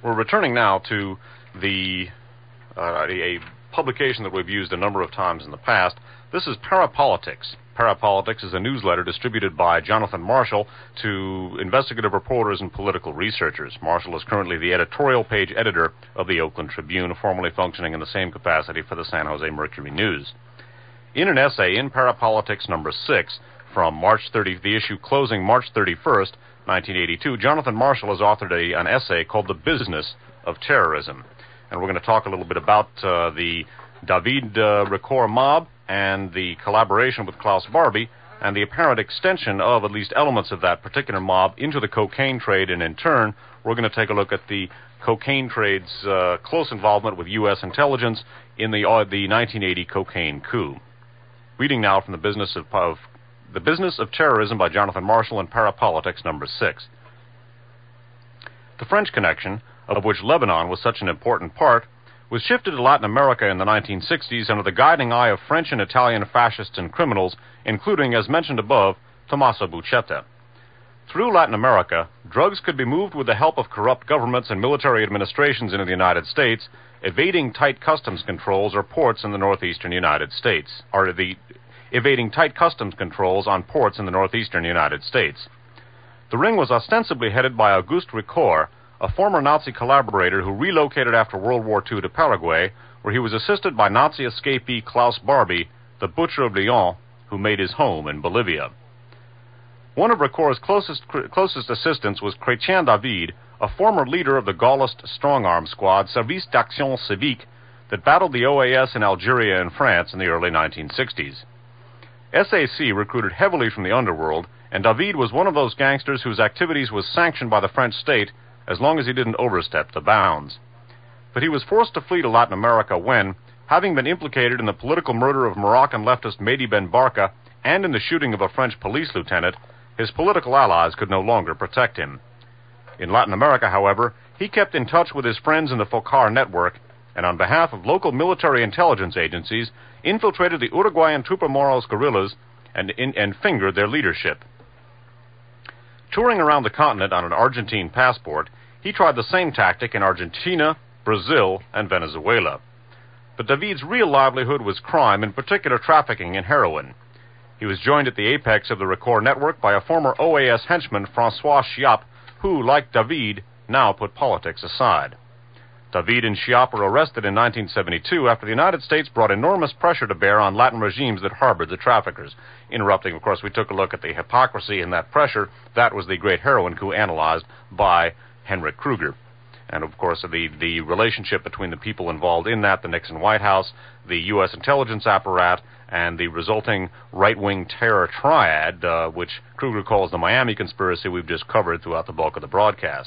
We're returning now to a publication that we've used a number of times in the past. This is Parapolitics. Parapolitics is a newsletter distributed by Jonathan Marshall to investigative reporters and political researchers. Marshall is currently the editorial page editor of the Oakland Tribune, formerly functioning in the same capacity for the San Jose Mercury News. In an essay in Parapolitics number 6, from the issue closing March 31st, 1982, Jonathan Marshall has authored an essay called The Business of Terrorism. And we're going to talk a little bit about the David Ricoeur mob and the collaboration with Klaus Barbie and the apparent extension of at least elements of that particular mob into the cocaine trade. And in turn, we're going to take a look at the cocaine trade's close involvement with U.S. intelligence in the 1980 cocaine coup. Reading now from The Business of Terrorism by Jonathan Marshall in Parapolitics number 6. The French Connection, of which Lebanon was such an important part, was shifted to Latin America in the 1960s under the guiding eye of French and Italian fascists and criminals, including, as mentioned above, Tommaso Buscetta. Through Latin America, drugs could be moved with the help of corrupt governments and military administrations into the United States, evading tight customs controls or ports in the northeastern United States, evading tight customs controls on ports in the northeastern United States. The ring was ostensibly headed by Auguste Ricoeur, a former Nazi collaborator who relocated after World War II to Paraguay, where he was assisted by Nazi escapee Klaus Barbie, the Butcher of Lyon, who made his home in Bolivia. One of Ricoeur's closest assistants was Chrétien David, a former leader of the Gaullist strong-arm squad Service d'Action Civique that battled the OAS in Algeria and France in the early 1960s. SAC recruited heavily from the underworld, and David was one of those gangsters whose activities was sanctioned by the French state as long as he didn't overstep the bounds. But he was forced to flee to Latin America when, having been implicated in the political murder of Moroccan leftist Mehdi Ben Barka and in the shooting of a French police lieutenant, his political allies could no longer protect him. In Latin America, however, he kept in touch with his friends in the FOCAR network, and on behalf of local military intelligence agencies, infiltrated the Uruguayan Tupamaros guerrillas and fingered their leadership. Touring around the continent on an Argentine passport, he tried the same tactic in Argentina, Brazil, and Venezuela. But David's real livelihood was crime, in particular trafficking in heroin. He was joined at the apex of the Ricoeur network by a former OAS henchman, Francois Chiappe, who, like David, now put politics aside. David and Chiappe were arrested in 1972 after the United States brought enormous pressure to bear on Latin regimes that harbored the traffickers. Interrupting, of course, we took a look at the hypocrisy in that pressure. That was the great heroin coup analyzed by Henrik Kruger. And, of course, the relationship between the people involved in that, the Nixon White House, the U.S. intelligence apparatus, and the resulting right-wing terror triad, which Kruger calls the Miami conspiracy, we've just covered throughout the bulk of the broadcast.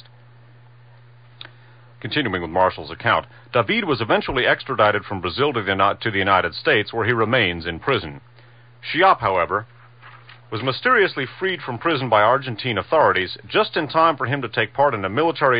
Continuing with Marshall's account, David was eventually extradited from Brazil to the United States, where he remains in prison. Chiappe, however, was mysteriously freed from prison by Argentine authorities just in time for him to take part in a military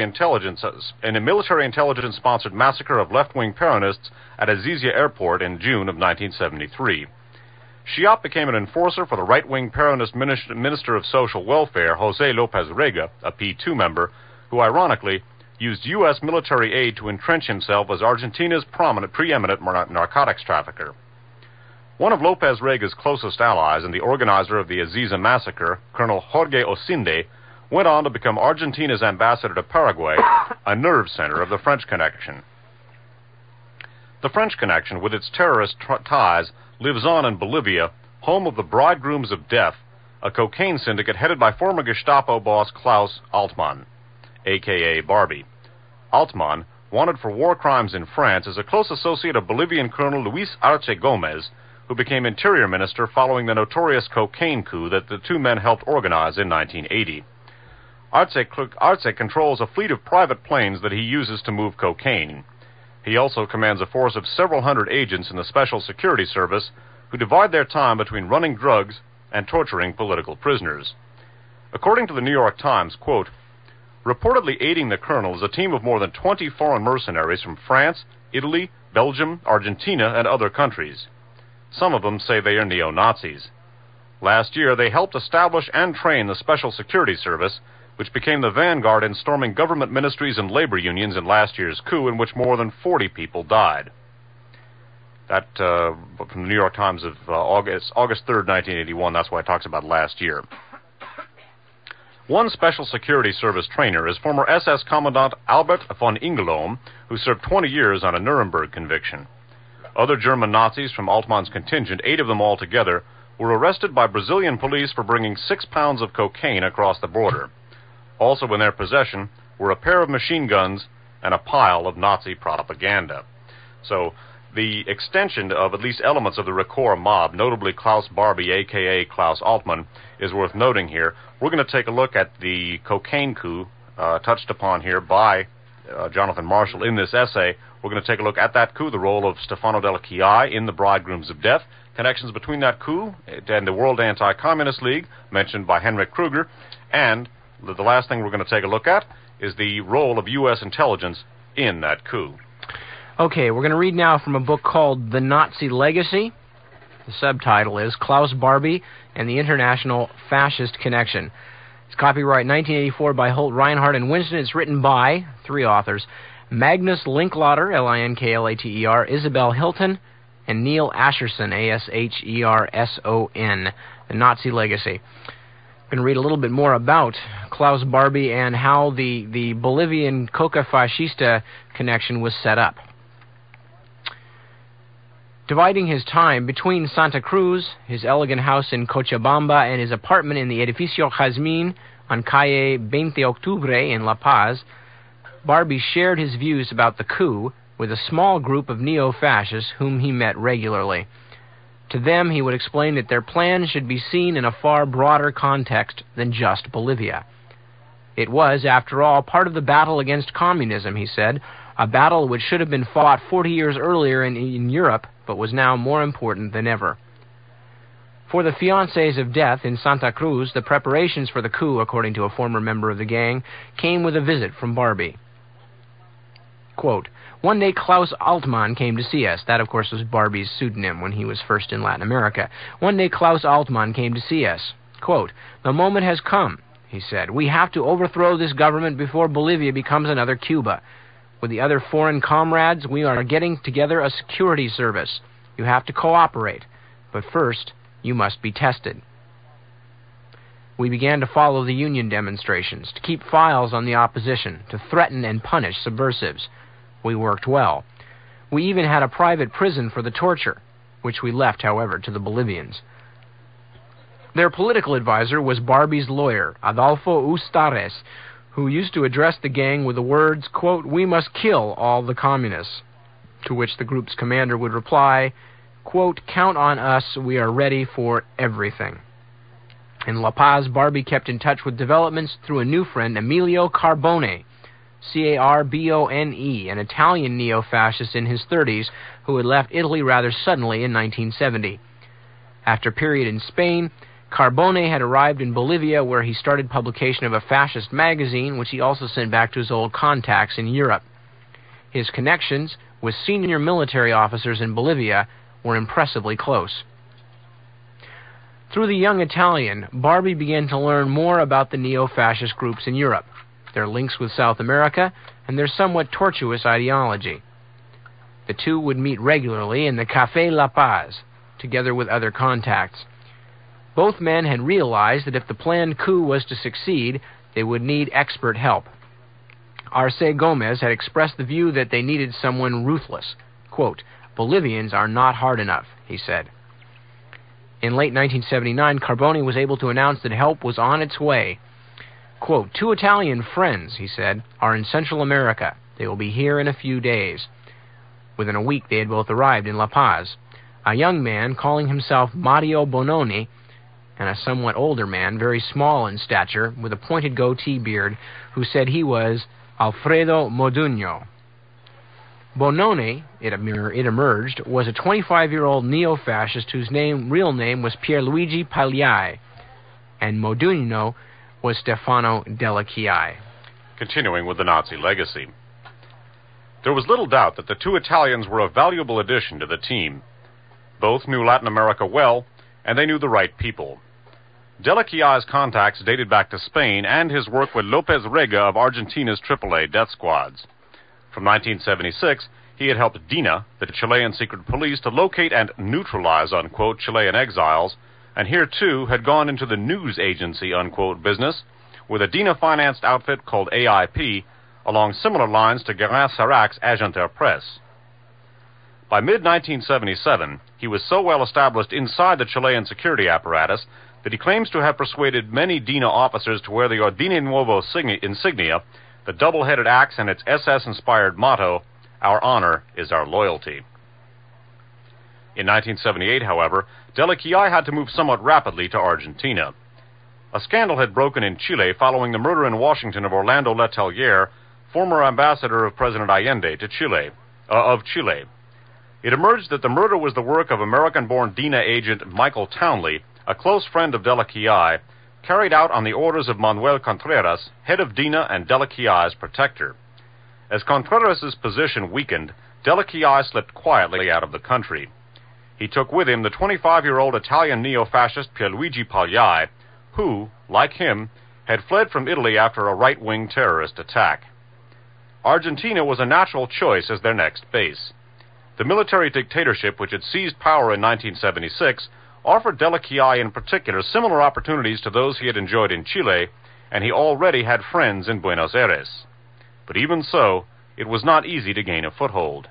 intelligence-sponsored massacre of left-wing Peronists at Azizia Airport in June of 1973. Chiappe became an enforcer for the right-wing Peronist Minister of Social Welfare, José López Rega, a P2 member, who ironically used U.S. military aid to entrench himself as Argentina's preeminent narcotics trafficker. One of López Rega's closest allies and the organizer of the Azizia massacre, Colonel Jorge Osinde, went on to become Argentina's ambassador to Paraguay, a nerve center of the French Connection. The French Connection, with its terrorist ties, lives on in Bolivia, home of the Bridegrooms of Death, a cocaine syndicate headed by former Gestapo boss Klaus Altmann, a.k.a. Barbie. Altmann, wanted for war crimes in France, is a close associate of Bolivian Colonel Luis Arce Gomez, who became Interior Minister following the notorious cocaine coup that the two men helped organize in 1980. Arce controls a fleet of private planes that he uses to move cocaine. He also commands a force of several hundred agents in the Special Security Service who divide their time between running drugs and torturing political prisoners. According to the New York Times, quote, reportedly aiding the colonel is a team of more than 20 foreign mercenaries from France, Italy, Belgium, Argentina, and other countries. Some of them say they are neo-Nazis. Last year, they helped establish and train the Special Security Service, which became the vanguard in storming government ministries and labor unions in last year's coup, in which more than 40 people died. That, from the New York Times of August 3rd, 1981, that's why it talks about last year. One Special Security Service trainer is former SS Commandant Albert von Ingelom, who served 20 years on a Nuremberg conviction. Other German Nazis from Altmann's contingent, 8 of them altogether, were arrested by Brazilian police for bringing 6 pounds of cocaine across the border. Also in their possession were a pair of machine guns and a pile of Nazi propaganda. So, the extension of at least elements of the Recor mob, notably Klaus Barbie, a.k.a. Klaus Altmann, is worth noting here. We're going to take a look at the cocaine coup touched upon here by Jonathan Marshall in this essay. We're going to take a look at that coup, the role of Stefano Della Chiaia in the Bridegrooms of Death, connections between that coup and the World Anti-Communist League, mentioned by Henrik Kruger, and the last thing we're going to take a look at is the role of U.S. intelligence in that coup. Okay, we're going to read now from a book called The Nazi Legacy. The subtitle is Klaus Barbie and the International Fascist Connection. It's copyright 1984 by Holt Reinhardt and Winston. It's written by 3 authors: Magnus Linklater, Linklater, Isabel Hilton, and Neil Asherson, Asherson. The Nazi Legacy. I'm going to read a little bit more about Klaus Barbie and how the Bolivian Coca Fascista connection was set up. Dividing his time between Santa Cruz, his elegant house in Cochabamba, and his apartment in the Edificio Jazmín on Calle 20 Octubre in La Paz, Barbie shared his views about the coup with a small group of neo-fascists whom he met regularly. To them, he would explain that their plan should be seen in a far broader context than just Bolivia. It was, after all, part of the battle against communism, he said, a battle which should have been fought 40 years earlier in Europe, but was now more important than ever. For the fiancés of death in Santa Cruz, the preparations for the coup, according to a former member of the gang, came with a visit from Barbie. Quote, "One day Klaus Altmann came to see us." That, of course, was Barbie's pseudonym when he was first in Latin America. "One day Klaus Altmann came to see us. Quote, 'The moment has come,' he said. 'We have to overthrow this government before Bolivia becomes another Cuba. With the other foreign comrades, we are getting together a security service. You have to cooperate. But first, you must be tested.' We began to follow the union demonstrations, to keep files on the opposition, to threaten and punish subversives. We worked well. We even had a private prison for the torture, which we left, however, to the Bolivians." Their political advisor was Barbie's lawyer, Adolfo Ustares, who used to address the gang with the words, quote, "We must kill all the communists," to which the group's commander would reply, quote, "Count on us, we are ready for everything." In La Paz, Barbie kept in touch with developments through a new friend, Emilio Carbone, Carbone, an Italian neo-fascist in his 30s who had left Italy rather suddenly in 1970. After a period in Spain, Carbone had arrived in Bolivia, where he started publication of a fascist magazine, which he also sent back to his old contacts in Europe. His connections with senior military officers in Bolivia were impressively close. Through the young Italian, Barbie began to learn more about the neo-fascist groups in Europe, their links with South America, and their somewhat tortuous ideology. The two would meet regularly in the Café La Paz, together with other contacts. Both men had realized that if the planned coup was to succeed, they would need expert help. Arce Gomez had expressed the view that they needed someone ruthless. Quote, "Bolivians are not hard enough," he said. In late 1979, Carbone was able to announce that help was on its way. Quote, "Two Italian friends," he said, "are in Central America. They will be here in a few days." Within a week, they had both arrived in La Paz. A young man calling himself Mario Bononi, and a somewhat older man, very small in stature, with a pointed goatee beard, who said he was Alfredo Modugno. Bononi, it emerged, was a 25-year-old neo-fascist whose real name was Pierluigi Pagliai, and Modugno was Stefano Della Chiaia. Continuing with the Nazi legacy. There was little doubt that the two Italians were a valuable addition to the team. Both knew Latin America well, and they knew the right people. Delequiai's contacts dated back to Spain and his work with López Rega of Argentina's AAA death squads. From 1976, he had helped DINA, the Chilean secret police, to locate and neutralize, unquote, Chilean exiles, and here, too, had gone into the news agency, unquote, business with a DINA-financed outfit called AIP, along similar lines to Guérin-Sarac's Agenter Presse. By mid-1977, he was so well established inside the Chilean security apparatus that he claims to have persuaded many DINA officers to wear the Ordine Nuevo insignia, the double-headed axe and its SS-inspired motto, "Our honor is our loyalty." In 1978, however, Delequiai had to move somewhat rapidly to Argentina. A scandal had broken in Chile following the murder in Washington of Orlando Letelier, former ambassador of President Allende to Chile. It emerged that the murder was the work of American-born DINA agent Michael Townley, a close friend of Delequiai, carried out on the orders of Manuel Contreras, head of DINA and Delequiai's protector. As Contreras' position weakened, Delequiai slipped quietly out of the country. He took with him the 25-year-old Italian neo-fascist Pierluigi Pagliai, who, like him, had fled from Italy after a right-wing terrorist attack. Argentina was a natural choice as their next base. The military dictatorship which had seized power in 1976 offered Delequiai in particular similar opportunities to those he had enjoyed in Chile, and he already had friends in Buenos Aires. But even so, it was not easy to gain a foothold.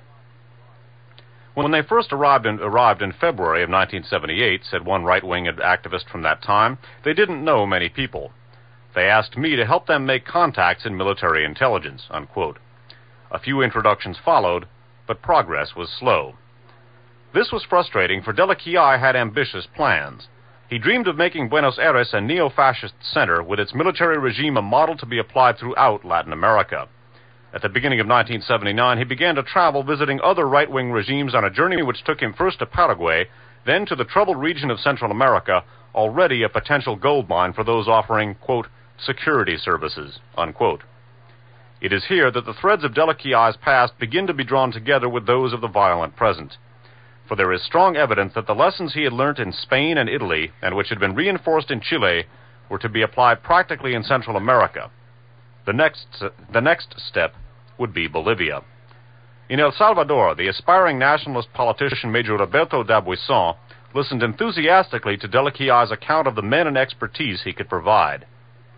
When they first arrived in February of 1978, said one right-wing activist from that time, they didn't know many people. They asked me to help them make contacts in military intelligence, unquote. A few introductions followed, but progress was slow. This was frustrating, for Delequiai had ambitious plans. He dreamed of making Buenos Aires a neo-fascist center with its military regime a model to be applied throughout Latin America. At the beginning of 1979, he began to travel visiting other right-wing regimes on a journey which took him first to Paraguay, then to the troubled region of Central America, already a potential gold mine for those offering, quote, security services, unquote. It is here that the threads of Delequiai's past begin to be drawn together with those of the violent present. For there is strong evidence that the lessons he had learnt in Spain and Italy, and which had been reinforced in Chile, were to be applied practically in Central America. The next step would be Bolivia. In El Salvador, the aspiring nationalist politician Major Roberto D'Abuisson listened enthusiastically to Delequiai's account of the men and expertise he could provide.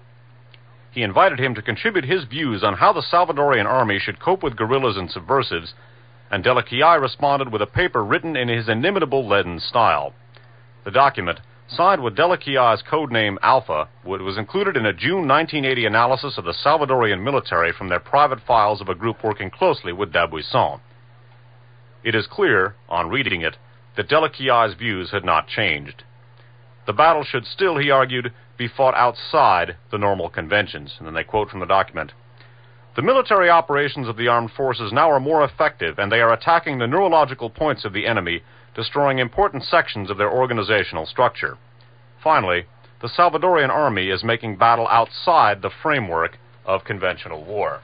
He invited him to contribute his views on how the Salvadorian army should cope with guerrillas and subversives, and Delequiai responded with a paper written in his inimitable leaden style. The document, signed with Delequiai's code name Alpha, was included in a June 1980 analysis of the Salvadorian military from their private files of a group working closely with D'Abuisson. It is clear, on reading it, that Delequiai's views had not changed. The battle should still, he argued, be fought outside the normal conventions. And then they quote from the document, "The military operations of the armed forces now are more effective, and they are attacking the neurological points of the enemy, destroying important sections of their organizational structure. Finally, the Salvadorian army is making battle outside the framework of conventional war."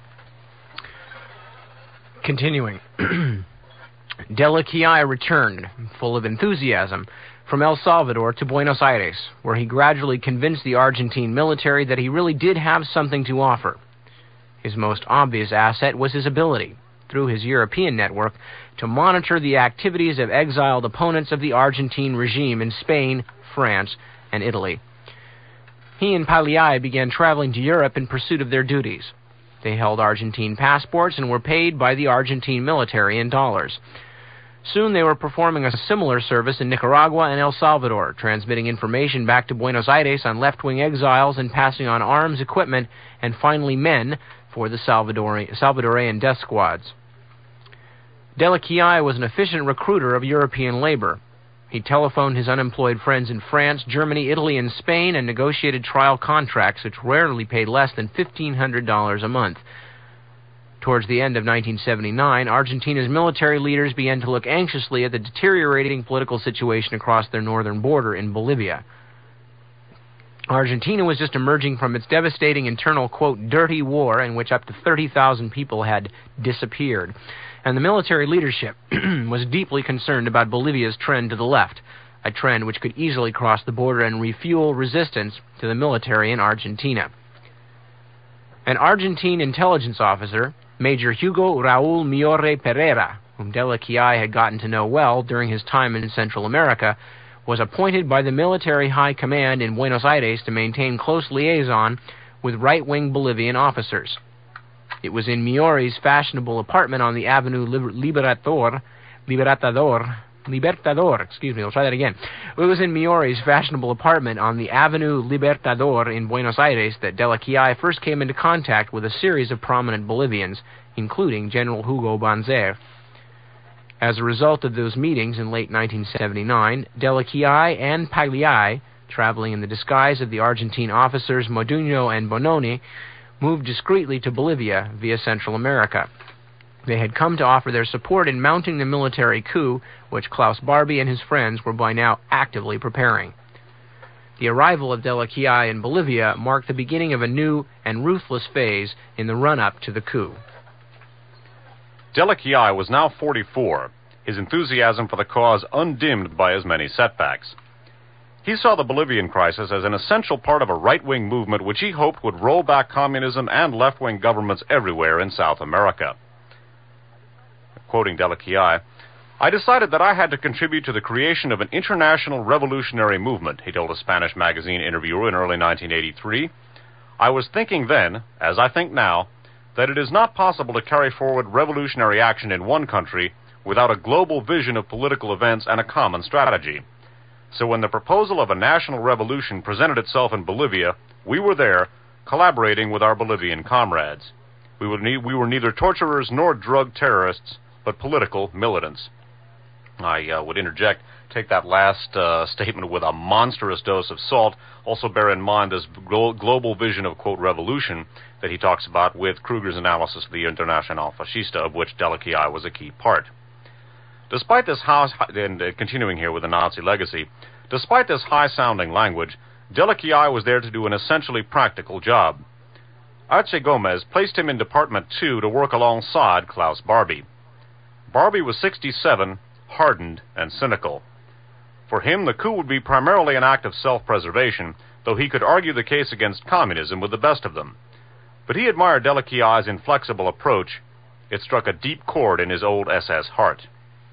Continuing. Delequiai returned, full of enthusiasm, from El Salvador to Buenos Aires, where he gradually convinced the Argentine military that he really did have something to offer. His most obvious asset was his ability, through his European network, to monitor the activities of exiled opponents of the Argentine regime in Spain, France, and Italy. He and Pagliai began traveling to Europe in pursuit of their duties. They held Argentine passports and were paid by the Argentine military in dollars. Soon they were performing a similar service in Nicaragua and El Salvador, transmitting information back to Buenos Aires on left-wing exiles and passing on arms, equipment, and finally men for the Salvadorian death squads. Delequiai was an efficient recruiter of European labor. He telephoned his unemployed friends in France, Germany, Italy, and Spain and negotiated trial contracts which rarely paid less than $1,500 a month. Towards the end of 1979, Argentina's military leaders began to look anxiously at the deteriorating political situation across their northern border in Bolivia. Argentina was just emerging from its devastating internal, quote, dirty war in which up to 30,000 people had disappeared. And the military leadership was deeply concerned about Bolivia's trend to the left, a trend which could easily cross the border and refuel resistance to the military in Argentina. An Argentine intelligence officer, Major Hugo Raúl Miore Pereira, whom Dela Chiai had gotten to know well during his time in Central America, was appointed by the military high command in Buenos Aires to maintain close liaison with right-wing Bolivian officers. It was in Miore's fashionable apartment on the Avenue Libertador. It was in Miore's fashionable apartment on the Avenue Libertador in Buenos Aires that Dela Chiai first came into contact with a series of prominent Bolivians, including General Hugo Banzer. As a result of those meetings in late 1979, Dela Chiai and Pagliai, traveling in the disguise of the Argentine officers Moduño and Bononi, moved discreetly to Bolivia via Central America. They had come to offer their support in mounting the military coup, which Klaus Barbie and his friends were by now actively preparing. The arrival of Dela Chiai in Bolivia marked the beginning of a new and ruthless phase in the run-up to the coup. Dela Chiai was now 44, his enthusiasm for the cause undimmed by his many setbacks. He saw the Bolivian crisis as an essential part of a right-wing movement which he hoped would roll back communism and left-wing governments everywhere in South America. Quoting Dela Chiai, "I decided that I had to contribute to the creation of an international revolutionary movement," he told a Spanish magazine interviewer in early 1983. "I was thinking then, as I think now, that it is not possible to carry forward revolutionary action in one country without a global vision of political events and a common strategy. So when the proposal of a national revolution presented itself in Bolivia, we were there, collaborating with our Bolivian comrades. We were neither torturers nor drug terrorists, but political militants." I would interject, take that last statement with a monstrous dose of salt. Also bear in mind this global vision of, quote, revolution that he talks about with Kruger's analysis of the Internacional Fascista, of which Dela Chiai was a key part. Despite this continuing here with the Nazi legacy, despite this high-sounding language, Dela Chiai was there to do an essentially practical job. Arce Gomez placed him in Department 2 to work alongside Klaus Barbie. Barbie was 67, hardened, and cynical. For him, the coup would be primarily an act of self-preservation, though he could argue the case against communism with the best of them. But he admired Dela Chiai's inflexible approach. It struck a deep chord in his old SS heart.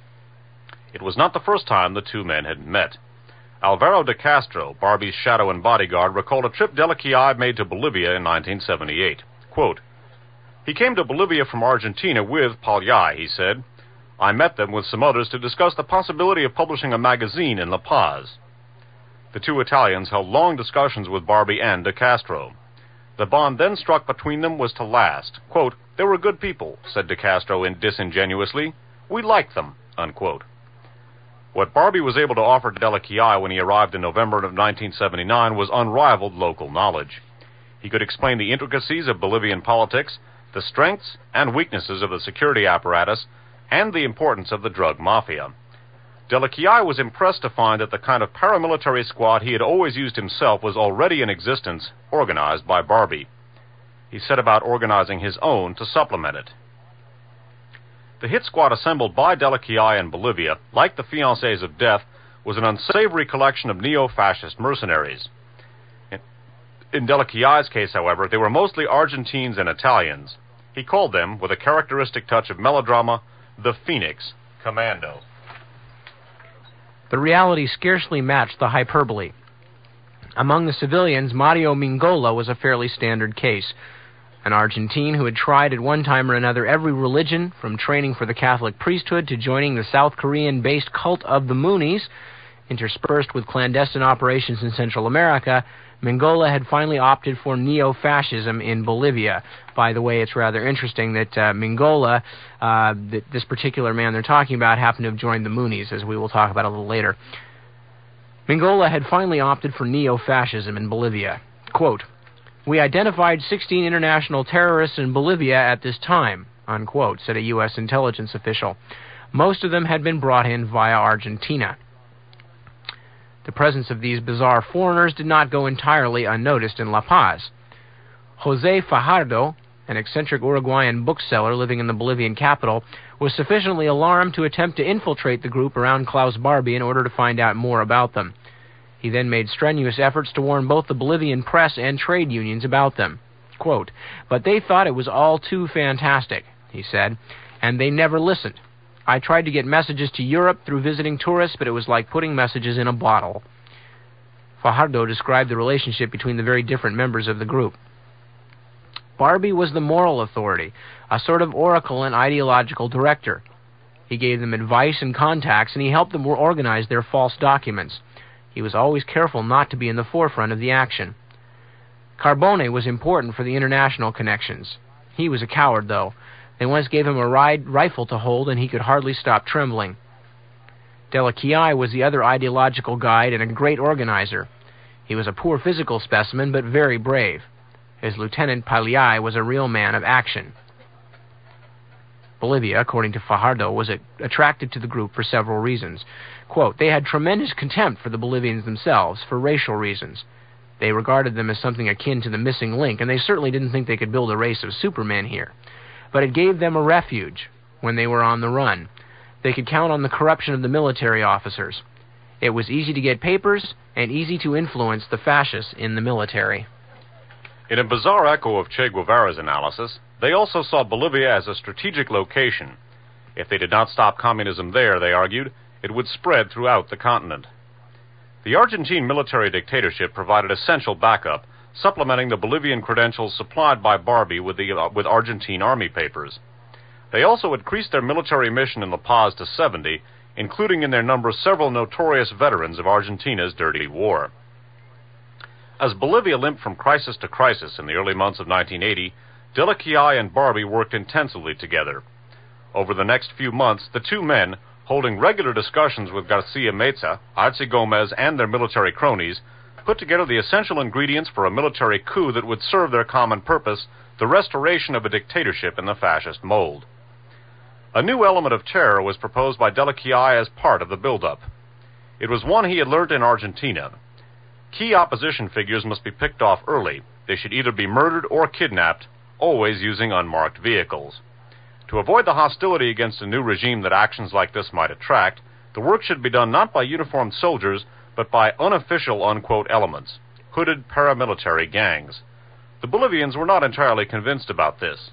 It was not the first time the two men had met. Alvaro de Castro, Barbie's shadow and bodyguard, recalled a trip Dela Chiai made to Bolivia in 1978. Quote, "He came to Bolivia from Argentina with Pagliai," he said. "I met them with some others to discuss the possibility of publishing a magazine in La Paz." The two Italians held long discussions with Barbie and de Castro. The bond then struck between them was to last. Quote, "They were good people," said de Castro disingenuously. "We liked them," unquote. What Barbie was able to offer to Dela Chiai when he arrived in November of 1979 was unrivaled local knowledge. He could explain the intricacies of Bolivian politics, the strengths and weaknesses of the security apparatus, and the importance of the drug mafia. Dela Chiai was impressed to find that the kind of paramilitary squad he had always used himself was already in existence, organized by Barbie. He set about organizing his own to supplement it. The hit squad assembled by Dela Chiai in Bolivia, like the Fiancés of Death, was an unsavory collection of neo-fascist mercenaries. In Dela Chiai's case, however, they were mostly Argentines and Italians. He called them, with a characteristic touch of melodrama, the Phoenix Commando. The reality scarcely matched the hyperbole. Among the civilians, Mario Mingola was a fairly standard case. An Argentine who had tried at one time or another every religion, from training for the Catholic priesthood to joining the South Korean-based cult of the Moonies, interspersed with clandestine operations in Central America, Mingola had finally opted for neo-fascism in Bolivia. By the way, it's rather interesting that Mingola, this particular man they're talking about, happened to have joined the Moonies, as we will talk about a little later. Mingola had finally opted for neo-fascism in Bolivia. Quote, "We identified 16 international terrorists in Bolivia at this time," unquote, said a U.S. intelligence official. Most of them had been brought in via Argentina. The presence of these bizarre foreigners did not go entirely unnoticed in La Paz. José Fajardo, an eccentric Uruguayan bookseller living in the Bolivian capital, was sufficiently alarmed to attempt to infiltrate the group around Klaus Barbie in order to find out more about them. He then made strenuous efforts to warn both the Bolivian press and trade unions about them. Quote, "But they thought it was all too fantastic," he said, "and they never listened. I tried to get messages to Europe through visiting tourists, but it was like putting messages in a bottle." Fajardo described the relationship between the very different members of the group. Barbie was the moral authority, a sort of oracle and ideological director. He gave them advice and contacts, and he helped them organize their false documents. He was always careful not to be in the forefront of the action. Carbone was important for the international connections. He was a coward, though. They once gave him a rifle to hold, and he could hardly stop trembling. Della Chiai was the other ideological guide and a great organizer. He was a poor physical specimen, but very brave. His lieutenant, Paliai, was a real man of action. Bolivia, according to Fajardo, was attracted to the group for several reasons. Quote, "They had tremendous contempt for the Bolivians themselves, for racial reasons. They regarded them as something akin to the missing link, and they certainly didn't think they could build a race of supermen here. But it gave them a refuge when they were on the run. They could count on the corruption of the military officers. It was easy to get papers and easy to influence the fascists in the military." In a bizarre echo of Che Guevara's analysis, they also saw Bolivia as a strategic location. If they did not stop communism there, they argued, it would spread throughout the continent. The Argentine military dictatorship provided essential backup, supplementing the Bolivian credentials supplied by Barbie with Argentine army papers. They also increased their military mission in La Paz to 70, including in their number several notorious veterans of Argentina's dirty war. As Bolivia limped from crisis to crisis in the early months of 1980, Della Chiai and Barbie worked intensively together. Over the next few months, the two men, holding regular discussions with Garcia Meza, Arce Gomez, and their military cronies, put together the essential ingredients for a military coup that would serve their common purpose, the restoration of a dictatorship in the fascist mold. A new element of terror was proposed by Della Chiai as part of the buildup. It was one he had learned in Argentina. Key opposition figures must be picked off early. They should either be murdered or kidnapped, always using unmarked vehicles. To avoid the hostility against a new regime that actions like this might attract, the work should be done not by uniformed soldiers, but by unofficial, unquote, elements, hooded paramilitary gangs. The Bolivians were not entirely convinced about this.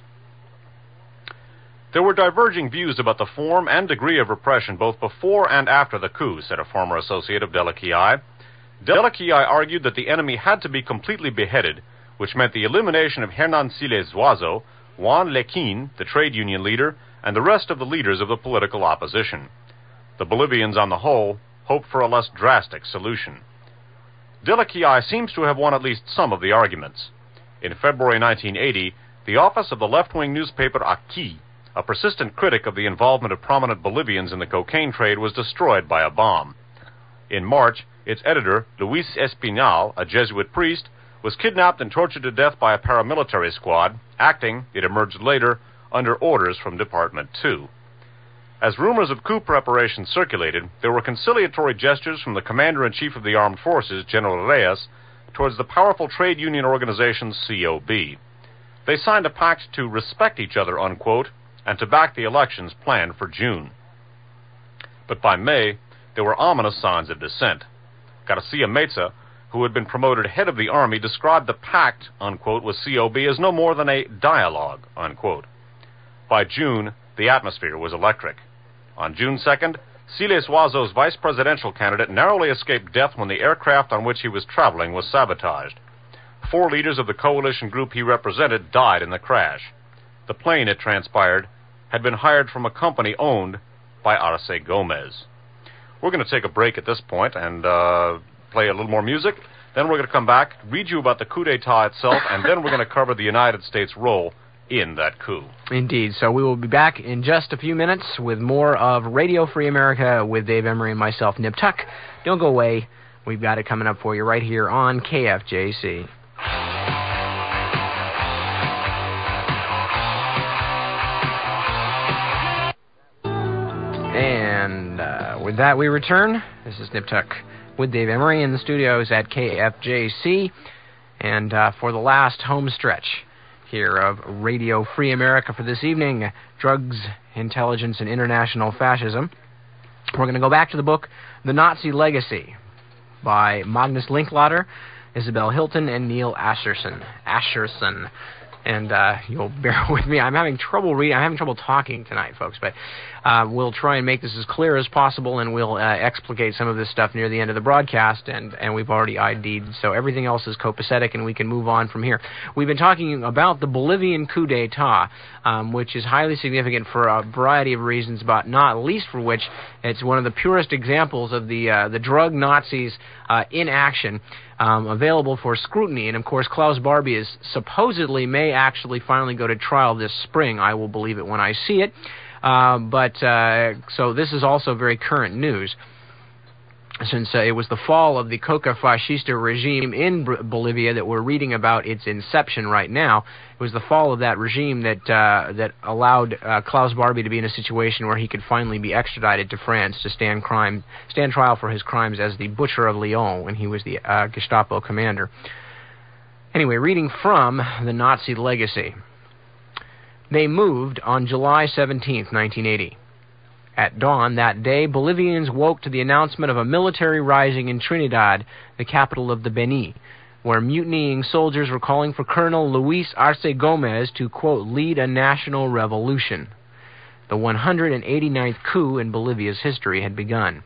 There were diverging views about the form and degree of repression both before and after the coup, said a former associate of Della Chiai. Della Chiai argued that the enemy had to be completely beheaded, which meant the elimination of Hernan Siles Zuazo, Juan Lequin, the trade union leader, and the rest of the leaders of the political opposition. The Bolivians, on the whole, hoped for a less drastic solution. Della Chiai seems to have won at least some of the arguments. In February 1980, the office of the left-wing newspaper Aquí, a persistent critic of the involvement of prominent Bolivians in the cocaine trade, was destroyed by a bomb. In March, its editor, Luis Espinal, a Jesuit priest, was kidnapped and tortured to death by a paramilitary squad, acting, it emerged later, under orders from Department 2. As rumors of coup preparations circulated, there were conciliatory gestures from the commander-in-chief of the armed forces, General Reyes, towards the powerful trade union organization COB. They signed a pact to respect each other, unquote, and to back the elections planned for June. But by May, there were ominous signs of dissent. Garcia Meza, who had been promoted head of the army, described the pact, unquote, with COB as no more than a dialogue, unquote. By June, the atmosphere was electric. On June 2nd, Siles Zuazo's vice presidential candidate narrowly escaped death when the aircraft on which he was traveling was sabotaged. 4 leaders of the coalition group he represented died in the crash. The plane, it transpired, had been hired from a company owned by Arce Gomez. We're going to take a break at this point and play a little more music. Then we're going to come back, read you about the coup d'etat itself, and then we're going to cover the United States' role in that coup. Indeed. So we will be back in just a few minutes with more of Radio Free America with Dave Emery and myself, Nip Tuck. Don't go away. We've got it coming up for you right here on KFJC. And with that, we return. This is Nip Tuck with Dave Emery in the studios at KFJC. And for the last home stretch, here of Radio Free America for this evening, Drugs, Intelligence, and International Fascism. We're going to go back to the book The Nazi Legacy by Magnus Linklater, Isabel Hilton, and Neil Ascherson. And you'll bear with me. I'm having trouble talking tonight, folks, but we'll try and make this as clear as possible, and we'll explicate some of this stuff near the end of the broadcast, and we've already ID'd, so everything else is copacetic, and we can move on from here. We've been talking about the Bolivian coup d'etat, which is highly significant for a variety of reasons, but not least for which it's one of the purest examples of the drug Nazis in action, available for scrutiny. And, of course, Klaus Barbie is supposedly may actually finally go to trial this spring. I will believe it when I see it. So this is also very current news, since it was the fall of the Coca Fascista regime in Bolivia that we're reading about its inception right now. It was the fall of that regime that allowed Klaus Barbie to be in a situation where he could finally be extradited to France to stand trial for his crimes as the Butcher of Lyon when he was the Gestapo commander. Anyway, reading from The Nazi Legacy. They moved on July 17th, 1980. At dawn that day, Bolivians woke to the announcement of a military rising in Trinidad, the capital of the Beni, where mutinying soldiers were calling for Colonel Luis Arce Gomez to, quote, lead a national revolution. The 189th coup in Bolivia's history had begun.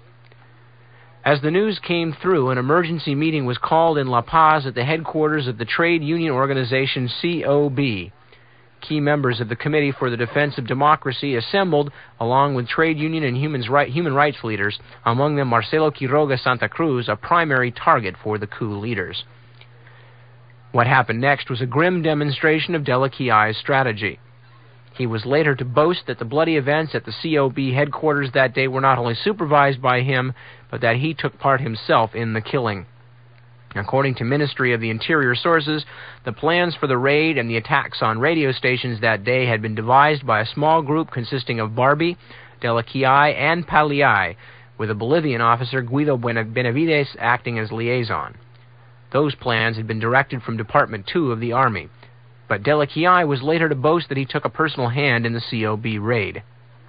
As the news came through, an emergency meeting was called in La Paz at the headquarters of the trade union organization COB. Key members of the Committee for the Defense of Democracy assembled, along with trade union and human rights leaders, among them Marcelo Quiroga Santa Cruz, a primary target for the coup leaders. What happened next was a grim demonstration of Dela Chiai's strategy. He was later to boast that the bloody events at the COB headquarters that day were not only supervised by him, but that he took part himself in the killing. According to Ministry of the Interior sources, the plans for the raid and the attacks on radio stations that day had been devised by a small group consisting of Barbie, Dela Chiai, and Paliai, with a Bolivian officer, Guido Benavides, acting as liaison. Those plans had been directed from Department 2 of the Army, but Dela Chiai was later to boast that he took a personal hand in the COB raid.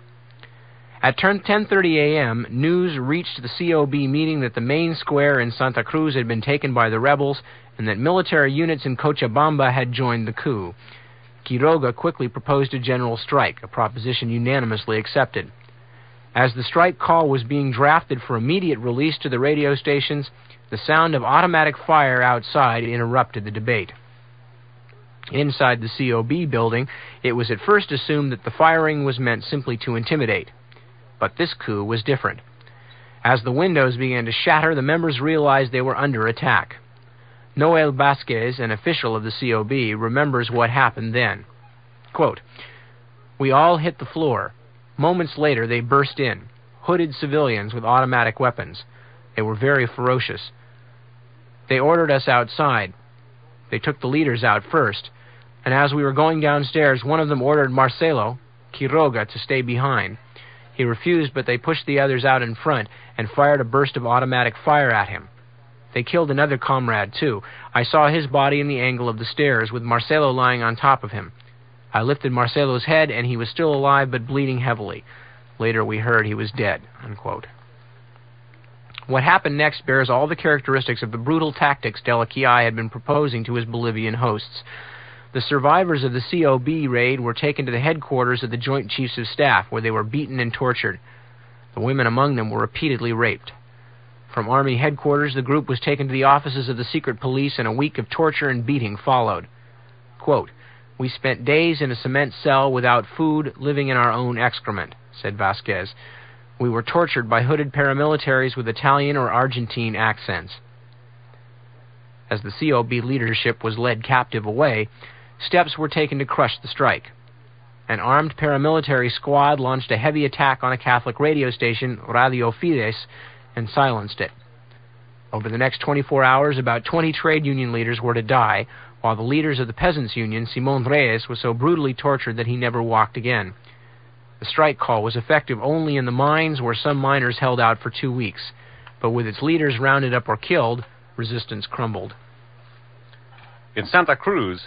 At 10:30 a.m., news reached the COB meeting that the main square in Santa Cruz had been taken by the rebels and that military units in Cochabamba had joined the coup. Quiroga quickly proposed a general strike, a proposition unanimously accepted. As the strike call was being drafted for immediate release to the radio stations, the sound of automatic fire outside interrupted the debate. Inside the COB building, it was at first assumed that the firing was meant simply to intimidate. But this coup was different. As the windows began to shatter, the members realized they were under attack. Noel Vasquez, an official of the COB, remembers what happened then. Quote, "We all hit the floor. Moments later, they burst in, hooded civilians with automatic weapons. They were very ferocious. They ordered us outside. They took the leaders out first, and as we were going downstairs, one of them ordered Marcelo, Quiroga, to stay behind. He refused, but they pushed the others out in front and fired a burst of automatic fire at him. They killed another comrade, too. I saw his body in the angle of the stairs, with Marcelo lying on top of him. I lifted Marcelo's head, and he was still alive but bleeding heavily. Later we heard he was dead." Unquote. What happened next bears all the characteristics of the brutal tactics Dela Chiai had been proposing to his Bolivian hosts. The survivors of the COB raid were taken to the headquarters of the Joint Chiefs of Staff, where they were beaten and tortured. The women among them were repeatedly raped. From Army headquarters, the group was taken to the offices of the secret police, and a week of torture and beating followed. Quote, "We spent days in a cement cell without food, living in our own excrement," said Vasquez. "We were tortured by hooded paramilitaries with Italian or Argentine accents." As the COB leadership was led captive away, steps were taken to crush the strike. An armed paramilitary squad launched a heavy attack on a Catholic radio station, Radio Fides, and silenced it. Over the next 24 hours, about 20 trade union leaders were to die, while the leaders of the Peasants' Union, Simon Reyes, was so brutally tortured that he never walked again. The strike call was effective only in the mines, where some miners held out for 2 weeks, but with its leaders rounded up or killed, resistance crumbled. In Santa Cruz,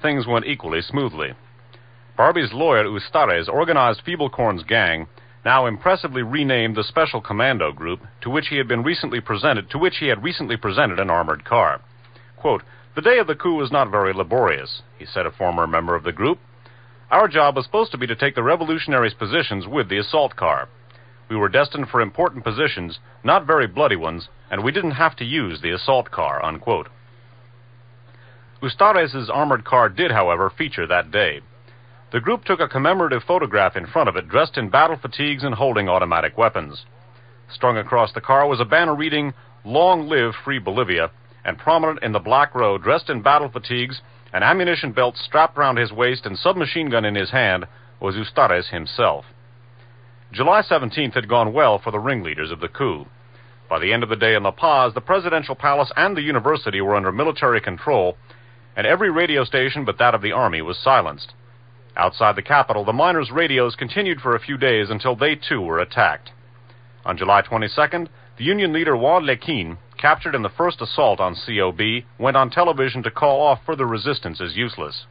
things went equally smoothly. Barbie's lawyer Ustares organized Feeblecorn's gang, now impressively renamed the Special Commando Group, to which he had recently presented an armored car. Quote, "The day of the coup was not very laborious," he said, a former member of the group. "Our job was supposed to be to take the revolutionaries' positions with the assault car. We were destined for important positions, not very bloody ones, and we didn't have to use the assault car," unquote. Ustares' armored car did, however, feature that day. The group took a commemorative photograph in front of it, dressed in battle fatigues and holding automatic weapons. Strung across the car was a banner reading, "Long live Free Bolivia," and prominent in the black row, dressed in battle fatigues, an ammunition belt strapped round his waist and submachine gun in his hand, was Ustares himself. July 17th had gone well for the ringleaders of the coup. By the end of the day in La Paz, the presidential palace and the university were under military control, and every radio station but that of the army was silenced. Outside the capital, the miners' radios continued for a few days until they too were attacked. On July 22nd, the Union leader Juan Lequin, captured in the first assault on COB, went on television to call off further resistance as useless.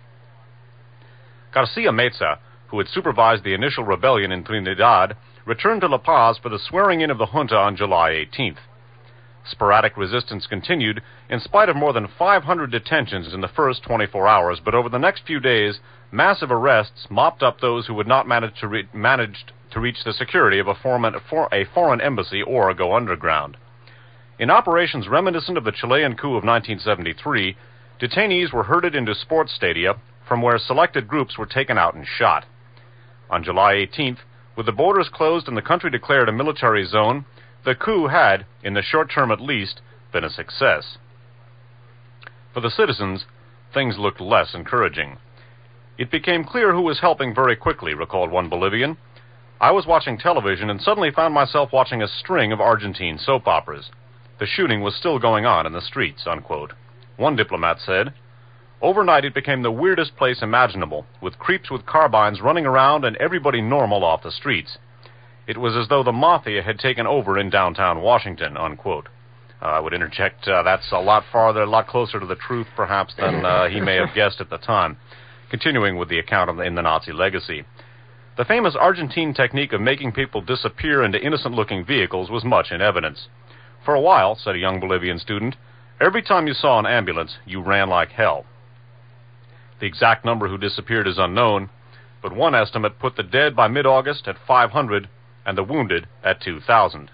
Garcia Meza, who had supervised the initial rebellion in Trinidad, returned to La Paz for the swearing-in of the junta on July 18th. Sporadic resistance continued, in spite of more than 500 detentions in the first 24 hours, but over the next few days, massive arrests mopped up those who would not manage to reach the security of a foreign embassy or go underground. In operations reminiscent of the Chilean coup of 1973, detainees were herded into sports stadia, from where selected groups were taken out and shot. On July 18th, with the borders closed and the country declared a military zone, the coup had, in the short term at least, been a success. For the citizens, things looked less encouraging. "It became clear who was helping very quickly," recalled one Bolivian. "I was watching television and suddenly found myself watching a string of Argentine soap operas. The shooting was still going on in the streets," unquote. One diplomat said, "Overnight it became the weirdest place imaginable, with creeps with carbines running around and everybody normal off the streets. It was as though the mafia had taken over in downtown Washington," unquote. I would interject, that's a lot closer to the truth, perhaps, than he may have guessed at the time. Continuing with the account in the Nazi legacy. The famous Argentine technique of making people disappear into innocent-looking vehicles was much in evidence. "For a while," said a young Bolivian student, "every time you saw an ambulance, you ran like hell." The exact number who disappeared is unknown, but one estimate put the dead by mid-August at 500 and the wounded at 2,000.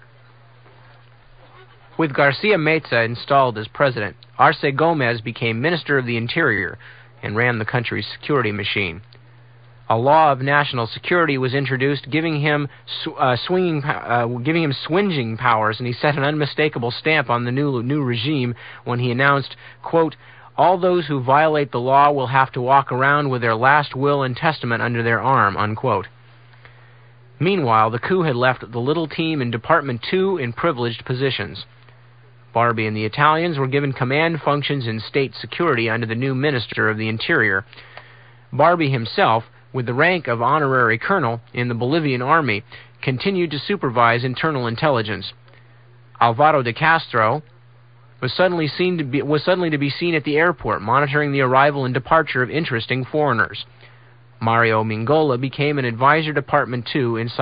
With Garcia Meza installed as president, Arce Gomez became Minister of the Interior and ran the country's security machine. A law of national security was introduced, giving him swinging powers, and he set an unmistakable stamp on the new regime when he announced, quote, "All those who violate the law will have to walk around with their last will and testament under their arm," unquote. Meanwhile, the coup had left the little team in Department 2 in privileged positions. Barbie and the Italians were given command functions in state security under the new Minister of the Interior. Barbie himself, with the rank of honorary colonel in the Bolivian army, continued to supervise internal intelligence. Alvaro de Castro was suddenly to be seen at the airport, monitoring the arrival and departure of interesting foreigners. Mario Mingola became an advisor to Department 2 in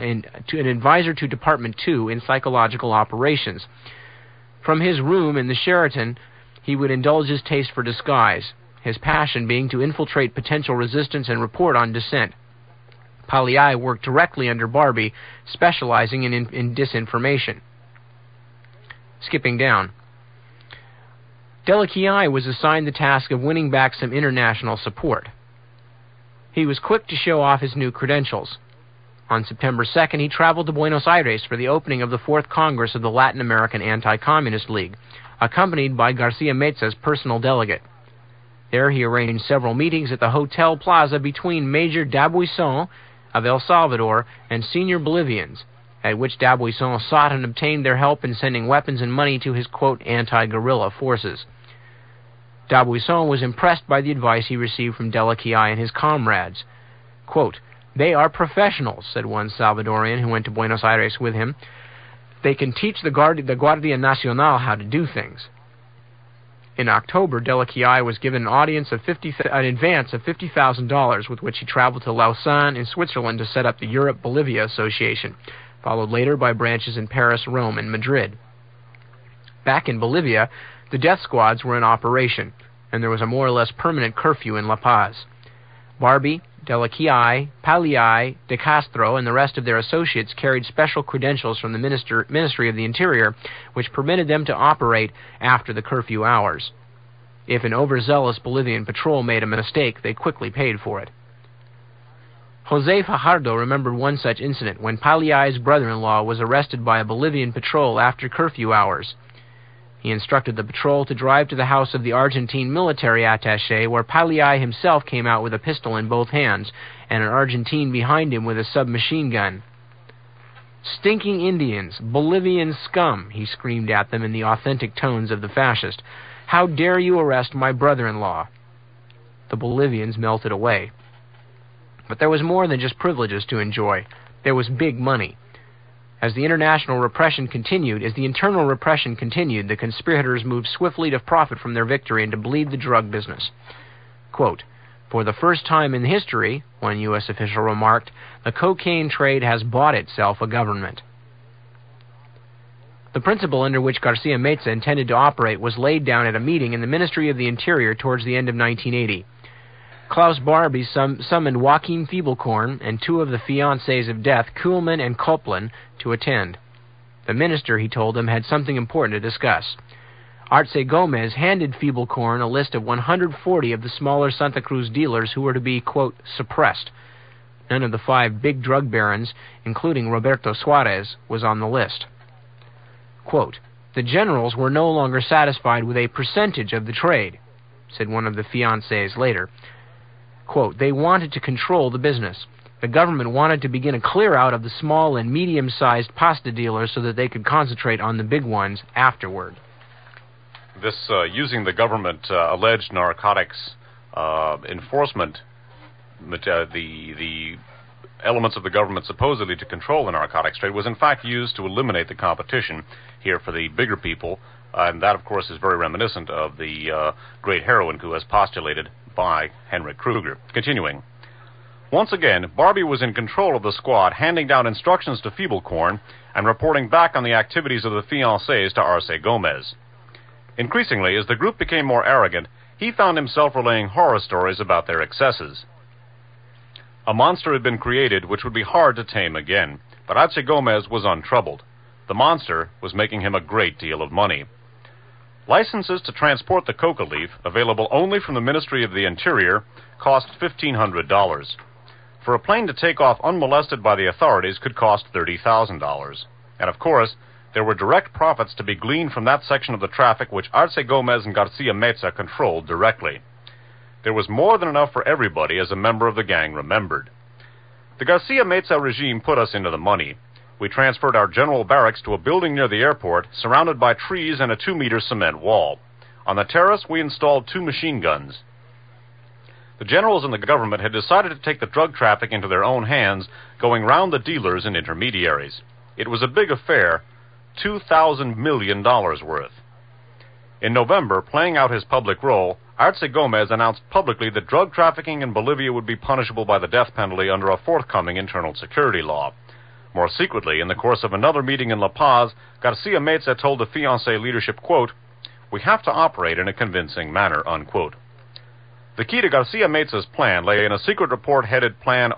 psychological operations. From his room in the Sheraton, he would indulge his taste for disguise, his passion being to infiltrate potential resistance and report on dissent. Paliai worked directly under Barbie, specializing in disinformation. Skipping down. Delaquiai was assigned the task of winning back some international support. He was quick to show off his new credentials. On September 2nd, he traveled to Buenos Aires for the opening of the 4th Congress of the Latin American Anti-Communist League, accompanied by Garcia Meza's personal delegate. There he arranged several meetings at the Hotel Plaza between Major Dabuison of El Salvador and senior Bolivians, at which Dabuison sought and obtained their help in sending weapons and money to his, quote, anti-guerrilla forces. Dabuison was impressed by the advice he received from Delaquiai and his comrades. Quote, "They are professionals," said one Salvadorian who went to Buenos Aires with him. "They can teach the Guardia Nacional how to do things." In October, Delachiae was given an advance of $50,000 with which he traveled to Lausanne in Switzerland to set up the Europe-Bolivia Association, followed later by branches in Paris, Rome, and Madrid. Back in Bolivia, the death squads were in operation, and there was a more or less permanent curfew in La Paz. Barbie, Delachiae, Pallai, De Castro, and the rest of their associates carried special credentials from the Ministry of the Interior, which permitted them to operate after the curfew hours. If an overzealous Bolivian patrol made a mistake, they quickly paid for it. Jose Fajardo remembered one such incident when Pallai's brother-in-law was arrested by a Bolivian patrol after curfew hours. He instructed the patrol to drive to the house of the Argentine military attaché, where Pallai himself came out with a pistol in both hands, and an Argentine behind him with a submachine gun. "Stinking Indians, Bolivian scum," he screamed at them in the authentic tones of the fascist. "How dare you arrest my brother-in-law?" The Bolivians melted away. But there was more than just privileges to enjoy. There was big money. As the internal repression continued, the conspirators moved swiftly to profit from their victory and to bleed the drug business. Quote, "For the first time in history," one U.S. official remarked, "the cocaine trade has bought itself a government." The principle under which Garcia Meza intended to operate was laid down at a meeting in the Ministry of the Interior towards the end of 1980. Klaus Barbie summoned Joaquin Fiebelkorn and two of the fiancés of death, Kuhlman and Koplan, to attend. The minister, he told them, had something important to discuss. Arce Gomez handed Fiebelkorn a list of 140 of the smaller Santa Cruz dealers who were to be, quote, suppressed. None of the 5 big drug barons, including Roberto Suarez, was on the list. Quote, "The generals were no longer satisfied with a percentage of the trade," said one of the fiancés later. Quote, "They wanted to control the business. The government wanted to begin a clear-out of the small and medium-sized pasta dealers so that they could concentrate on the big ones afterward." This using the government alleged narcotics enforcement, the elements of the government supposedly to control the narcotics trade, was in fact used to eliminate the competition here for the bigger people, and that, of course, is very reminiscent of the great heroin coup as postulated by Henrik Kruger. Continuing. Once again, Barbie was in control of the squad, handing down instructions to Fiebelkorn and reporting back on the activities of the fiancés to Arce Gomez. Increasingly, as the group became more arrogant, he found himself relaying horror stories about their excesses. A monster had been created which would be hard to tame again, but Arce Gomez was untroubled. The monster was making him a great deal of money. Licenses to transport the coca leaf, available only from the Ministry of the Interior, cost $1,500. For a plane to take off unmolested by the authorities could cost $30,000. And of course, there were direct profits to be gleaned from that section of the traffic which Arce Gomez and Garcia Meza controlled directly. There was more than enough for everybody, as a member of the gang remembered. The Garcia Meza regime put us into the money. We transferred our general barracks to a building near the airport, surrounded by trees and a 2-meter cement wall. On the terrace, we installed 2 machine guns. The generals in the government had decided to take the drug traffic into their own hands, going round the dealers and intermediaries. It was a big affair, $2,000 million worth. In November, playing out his public role, Arce Gomez announced publicly that drug trafficking in Bolivia would be punishable by the death penalty under a forthcoming internal security law. More secretly, in the course of another meeting in La Paz, Garcia Meza told the fiancé leadership, quote, "We have to operate in a convincing manner," unquote. The key to Garcia Meza's plan lay in a secret report headed Plan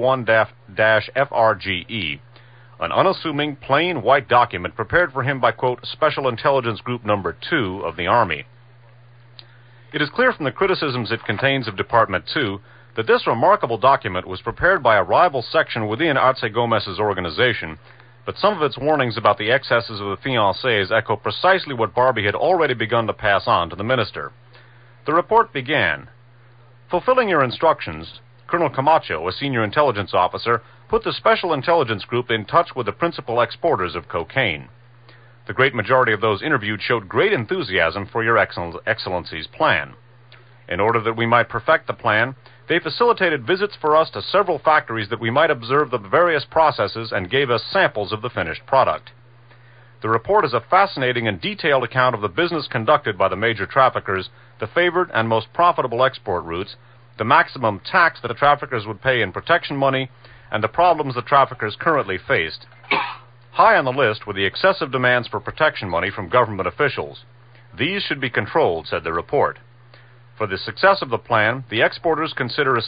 001-FRGE, an unassuming, plain white document prepared for him by, quote, Special Intelligence Group No. 2 of the Army. It is clear from the criticisms it contains of Department 2 that this remarkable document was prepared by a rival section within Arce Gomez's organization, but some of its warnings about the excesses of the fiancés echo precisely what Barbie had already begun to pass on to the minister. The report began, "Fulfilling your instructions, Colonel Camacho, a senior intelligence officer, put the Special Intelligence Group in touch with the principal exporters of cocaine. The great majority of those interviewed showed great enthusiasm for your Excellency's plan. In order that we might perfect the plan, they facilitated visits for us to several factories that we might observe the various processes and gave us samples of the finished product. The report is a fascinating and detailed account of the business conducted by the major traffickers, the favored and most profitable export routes, the maximum tax that the traffickers would pay in protection money, and the problems the traffickers currently faced. High on the list were the excessive demands for protection money from government officials. These should be controlled, said the report. For the success of the plan, the exporters consider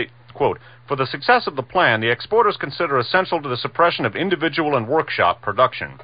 essential to the suppression of individual and workshop production.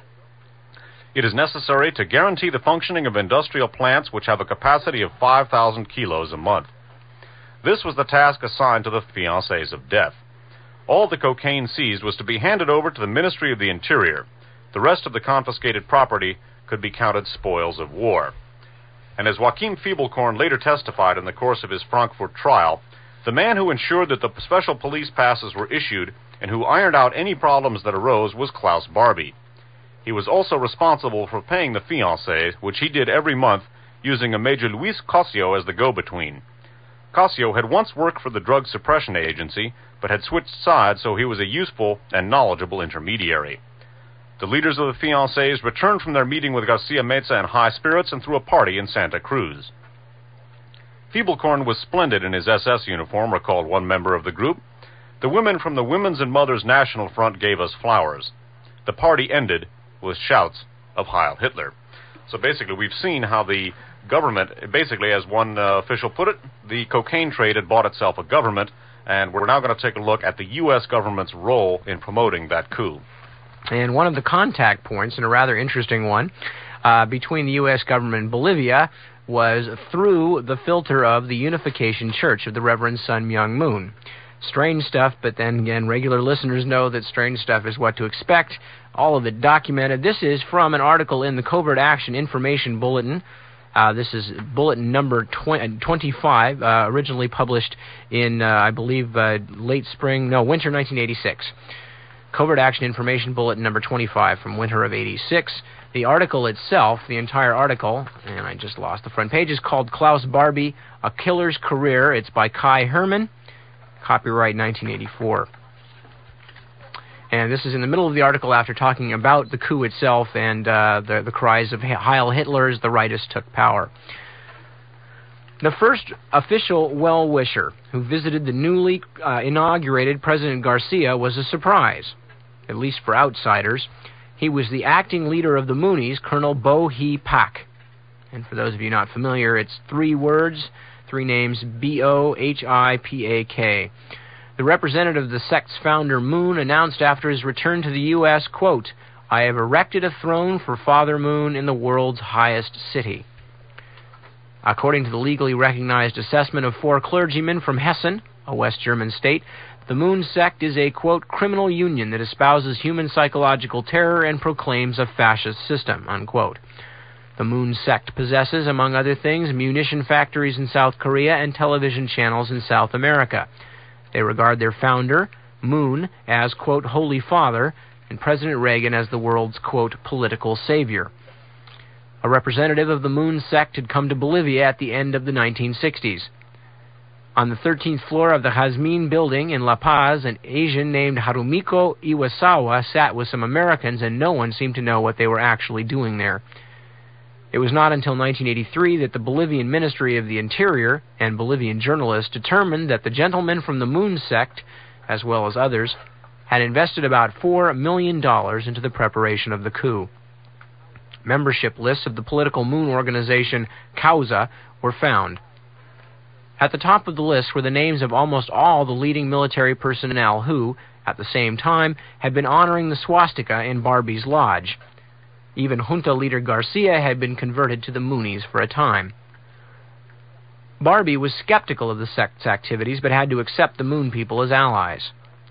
It is necessary to guarantee the functioning of industrial plants which have a capacity of 5,000 kilos a month. This was the task assigned to the fiancés of death. All the cocaine seized was to be handed over to the Ministry of the Interior. The rest of the confiscated property could be counted spoils of war. And as Joachim Fiebelkorn later testified in the course of his Frankfurt trial, the man who ensured that the special police passes were issued and who ironed out any problems that arose was Klaus Barbie. He was also responsible for paying the fiancés, which he did every month, using a Major Luis Cosio as the go-between. Cosio had once worked for the Drug Suppression Agency, but had switched sides, so he was a useful and knowledgeable intermediary. The leaders of the fiancés returned from their meeting with Garcia Meza in high spirits and threw a party in Santa Cruz. Fiebelkorn was splendid in his SS uniform, recalled one member of the group. The women from the Women's and Mothers National Front gave us flowers. The party ended with shouts of Heil Hitler. So basically, we've seen how the government, basically, as one official put it, the cocaine trade had bought itself a government, and we're now going to take a look at the U.S. government's role in promoting that coup. And one of the contact points, and a rather interesting one, between the U.S. government and Bolivia was through the filter of the Unification Church of the Reverend Sun Myung Moon. Strange stuff, but then again, regular listeners know that strange stuff is what to expect. All of it documented. This is from an article in the Covert Action Information Bulletin. This is bulletin number 25, originally published in, I believe, winter 1986. Covert Action Information Bulletin number 25 from winter of 86. The article itself, the entire article, and I just lost the front page, is called Klaus Barbie, A Killer's Career. It's by Kai Herman, copyright 1984. And this is in the middle of the article after talking about the coup itself and the cries of Heil Hitler as the rightists took power. The first official well-wisher who visited the newly inaugurated President Garcia was a surprise, at least for outsiders. He was the acting leader of the Moonies, Colonel Bo Hee Pak. And for those of you not familiar, it's 3 words, 3 names, B-O-H-I-P-A-K. The representative of the sect's founder, Moon, announced after his return to the U.S., quote, "I have erected a throne for Father Moon in the world's highest city." According to the legally recognized assessment of 4 clergymen from Hessen, a West German state, the Moon sect is a, quote, criminal union that espouses human psychological terror and proclaims a fascist system, unquote. The Moon sect possesses, among other things, munition factories in South Korea and television channels in South America. They regard their founder, Moon, as, quote, Holy Father, and President Reagan as the world's, quote, political savior. A representative of the Moon sect had come to Bolivia at the end of the 1960s. On the 13th floor of the Jazmín building in La Paz, an Asian named Harumiko Iwasawa sat with some Americans, and no one seemed to know what they were actually doing there. It was not until 1983 that the Bolivian Ministry of the Interior and Bolivian journalists determined that the gentlemen from the Moon sect, as well as others, had invested about $4 million into the preparation of the coup. Membership lists of the political Moon organization Causa were found. At the top of the list were the names of almost all the leading military personnel who, at the same time, had been honoring the swastika in Barbie's lodge. Even junta leader Garcia had been converted to the Moonies for a time. Barbie was skeptical of the sect's activities, but had to accept the Moon people as allies.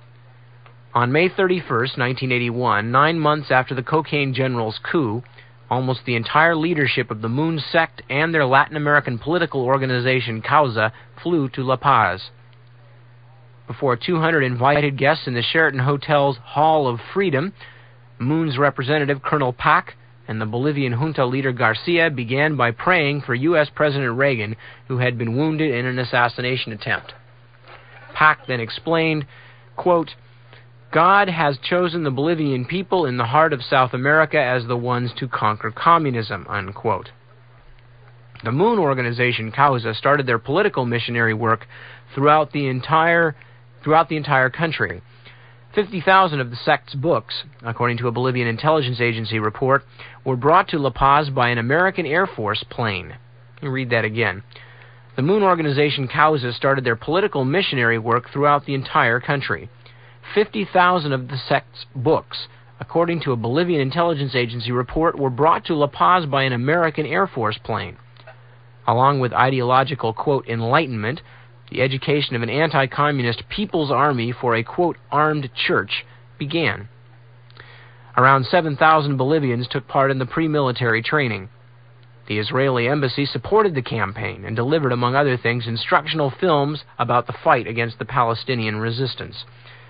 On May 31st, 1981, 9 months after the cocaine general's coup, almost the entire leadership of the Moon sect and their Latin American political organization Causa flew to La Paz. Before 200 invited guests in the Sheraton Hotel's Hall of Freedom, Moon's representative Colonel Pak and the Bolivian junta leader Garcia began by praying for U.S. President Reagan, who had been wounded in an assassination attempt. Pak then explained, quote, God has chosen the Bolivian people in the heart of South America as the ones to conquer communism, unquote. The Moon Organization Causa started their political missionary work throughout the entire country. 50,000 of the sect's books, according to a Bolivian intelligence agency report, were brought to La Paz by an American Air Force plane. Let me read that again. The Moon Organization Causa started their political missionary work throughout the entire country. 50,000 of the sect's books, according to a Bolivian intelligence agency report, were brought to La Paz by an American Air Force plane. Along with ideological, quote, enlightenment, the education of an anti-communist People's Army for a, quote, armed church began. Around 7,000 Bolivians took part in the pre-military training. The Israeli embassy supported the campaign and delivered, among other things, instructional films about the fight against the Palestinian resistance.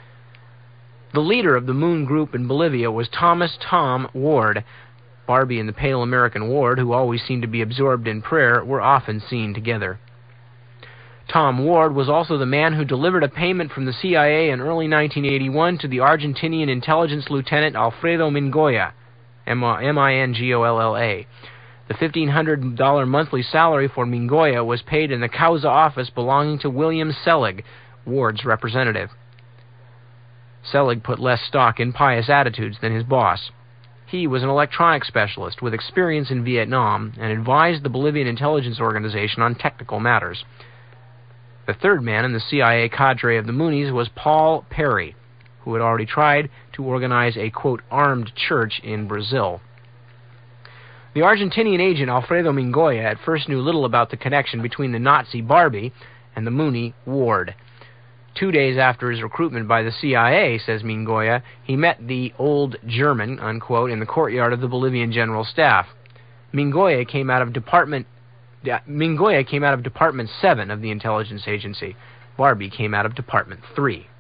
The leader of the Moon Group in Bolivia was Thomas "Tom" Ward. Barbie and the pale American Ward, who always seemed to be absorbed in prayer, were often seen together. Tom Ward was also the man who delivered a payment from the CIA in early 1981 to the Argentinian intelligence lieutenant Alfredo Mingolla, M-I-N-G-O-L-L-A. The $1,500 monthly salary for Mingolla was paid in the Causa office belonging to William Selig, Ward's representative. Selig put less stock in pious attitudes than his boss. He was an electronics specialist with experience in Vietnam and advised the Bolivian intelligence organization on technical matters. The third man in the CIA cadre of the Moonies was Paul Perry, who had already tried to organize a, quote, armed church in Brazil. The Argentinian agent Alfredo Mingolla at first knew little about the connection between the Nazi Barbie and the Moonie Ward. 2 days after his recruitment by the CIA, says Mingolla, he met the old German, unquote, in the courtyard of the Bolivian General Staff. Mingolla came out of Department 7 of the intelligence agency. Barbie came out of Department 3.